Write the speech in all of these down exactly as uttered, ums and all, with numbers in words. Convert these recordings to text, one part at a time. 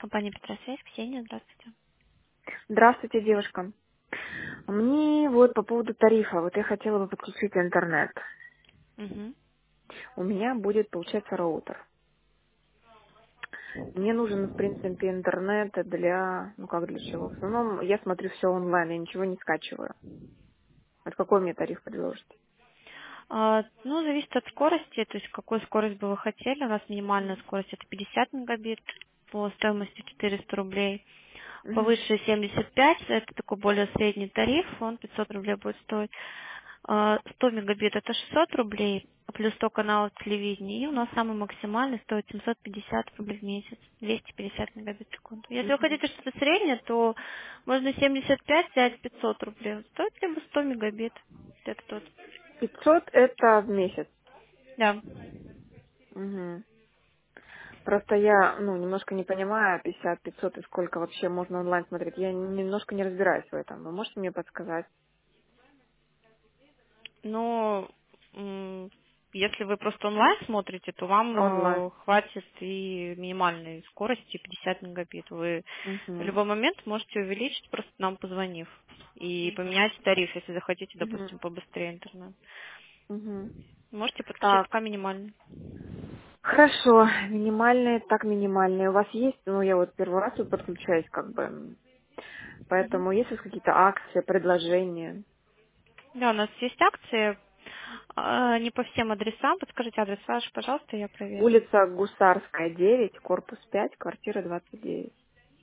Компания Петросвязь, Ксения, здравствуйте. Здравствуйте, девушка. Мне вот по поводу тарифа, вот я хотела бы подключить интернет. Мгм. У меня будет, получается, роутер. Мне нужен, в принципе, интернет для, ну как для чего? В основном я смотрю все онлайн, я ничего не скачиваю. Вот какой мне тариф предложите? А, ну, зависит от скорости, то есть какую скорость бы вы хотели. У нас минимальная скорость это пятьдесят мегабит по стоимости четыреста рублей. Мгм. Повыше семьдесят пять, это такой более средний тариф, он пятьсот рублей будет стоить. А, сто мегабит это шестьсот рублей, плюс сто каналов телевидения. И у нас самый максимальный стоит семьсот пятьдесят рублей в месяц, двести пятьдесят мегабит в секунду. Если вы Мгм. хотите что-то среднее, то можно семьдесят пять взять пятьсот рублей. Он стоит либо сто мегабит. Это тот. пятьсот это в месяц. Да. Мгм. Просто я, ну, немножко не понимаю, пятьдесят, пятьсот и сколько вообще можно онлайн смотреть. Я немножко не разбираюсь в этом. Вы можете мне подсказать? Но м, если вы просто онлайн смотрите, то вам Онлайн. э, хватит и минимальной скорости пятьдесят мегабит. Вы в Угу. любой момент можете увеличить, просто нам позвонив. И поменять тариф, если захотите, Угу. допустим, побыстрее интернет. Угу. Можете подключить Так, пока минимальный. хорошо, минимальные, так минимальные. У вас есть, ну я вот первый раз тут подключаюсь, как бы, Мгм. поэтому есть у вас какие-то акции, предложения? Да, у нас есть акции. А, Не по всем адресам. Подскажите адрес ваш, пожалуйста, я проверю. Улица Гусарская, девять, корпус пять, квартира двадцать девять.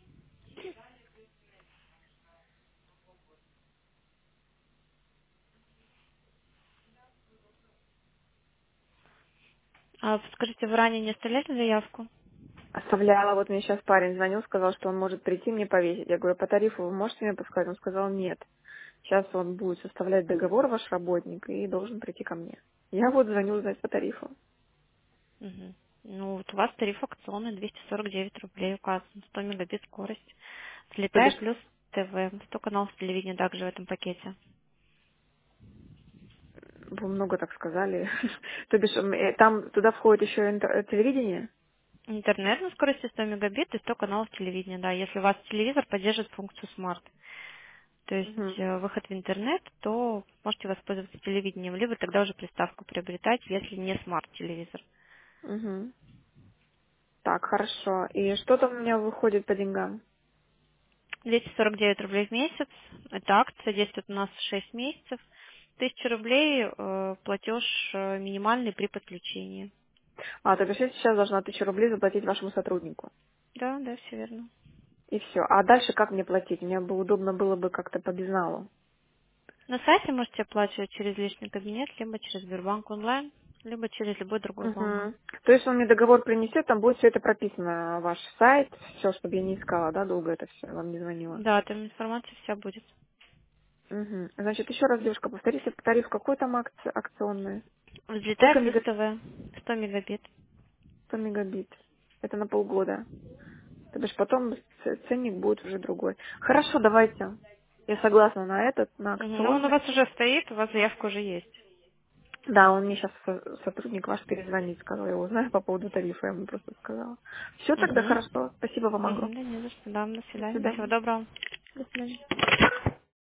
А, Подскажите, вы ранее не оставляли заявку? Оставляла, вот мне сейчас парень звонил, сказал, что он может прийти мне повесить. Я говорю, по тарифу вы можете мне подсказать? Он сказал, нет. Сейчас он будет составлять договор, ваш работник, и должен прийти ко мне. Я вот звоню узнать по тарифу. Мгм. Ну, вот у вас тариф акционный двести сорок девять рублей указан, сто мегабит скорость. То Взлетай бишь, плюс ТВ, сто каналов телевидения также в этом пакете. вы много так сказали. То бишь, м, э, там туда входит еще интер- э, телевидение? Интернет на скорости сто мегабит и сто каналов телевидения, да, если у вас телевизор поддерживает функцию смарт. То есть Мгм. э, выход в интернет, то можете воспользоваться телевидением, либо тогда уже приставку приобретать, если не смарт-телевизор. Мгм. Так, хорошо. И что там у меня выходит по деньгам? двести сорок девять рублей в месяц. Это акция, действует у нас шесть месяцев. Тысяча рублей э, платеж э, минимальный при подключении. А, то бишь я сейчас должна тысячу рублей заплатить вашему сотруднику. Да, да, все верно. И все. А дальше как мне платить? Мне бы удобно было бы как-то по безналу. На сайте можете оплачивать через личный кабинет, либо через Сбербанк онлайн, либо через любой другой банк. Угу. То есть он мне договор принесет, там будет все это прописано, ваш сайт, все, чтобы я не искала, да, долго это все, вам не звонила. Да, там информация вся будет. Угу. Значит, еще раз, девушка, повторите, тариф какой там акци- акционный? Взлетай Сколько плюс мега... ТВ, сто мегабит. сто мегабит? Это на полгода. То бишь потом ц- ценник будет уже другой. Хорошо, давайте. Я согласна на этот, на Мгм. Ну, он у акционный. вас уже стоит, у вас заявка уже есть. Да, он мне сейчас сотрудник ваш перезвонит, сказал, я узнаю по поводу тарифа, я ему просто сказала. Все тогда Угу. хорошо. Спасибо вам Угу, огромное. да не за что, да, до До свидания, всего свидания. доброго. До свидания.